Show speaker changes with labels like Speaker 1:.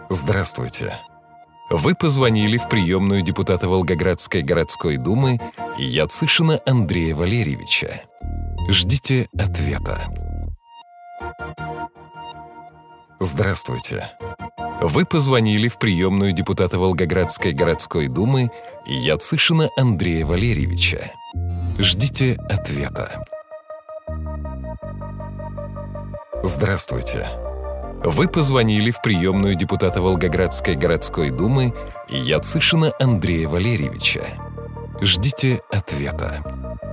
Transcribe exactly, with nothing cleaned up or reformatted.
Speaker 1: Здравствуйте. Вы позвонили в приемную депутата Волгоградской городской думы Яцишина Андрея Валерьевича. Ждите ответа. Здравствуйте. Вы позвонили в приемную депутата Волгоградской городской думы Яцишина Андрея Валерьевича. Ждите ответа. Здравствуйте. Вы позвонили в приемную депутата Волгоградской городской думы Яцишина Андрея Валерьевича. Ждите ответа.